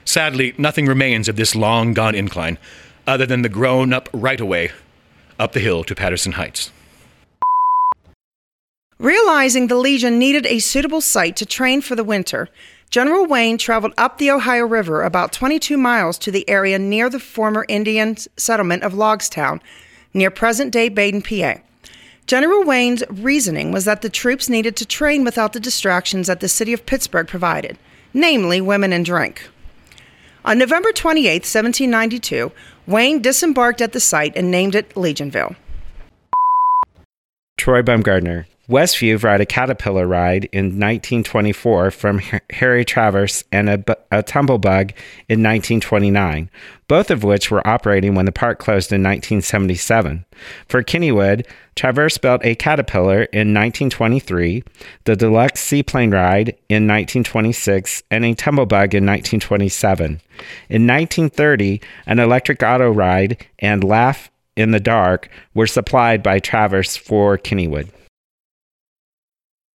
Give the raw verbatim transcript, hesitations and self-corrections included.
Sadly, nothing remains of this long-gone incline, other than the grown-up right-of-way up the hill to Patterson Heights. Realizing the Legion needed a suitable site to train for the winter, General Wayne traveled up the Ohio River about twenty-two miles to the area near the former Indian settlement of Logstown, near present-day Baden, P A. General Wayne's reasoning was that the troops needed to train without the distractions that the city of Pittsburgh provided, namely women and drink. On November twenty-eighth, seventeen ninety-two, Wayne disembarked at the site and named it Legionville. Troy Baumgartner. Westview brought a Caterpillar ride in nineteen twenty-four from Harry Travers and a, a Tumblebug in nineteen twenty-nine, both of which were operating when the park closed in nineteen seventy-seven. For Kennywood, Travers built a Caterpillar in nineteen twenty-three, the Deluxe Seaplane ride in nineteen twenty-six, and a Tumblebug in nineteen twenty-seven. In nineteen thirty, an electric auto ride and Laugh in the Dark were supplied by Travers for Kennywood.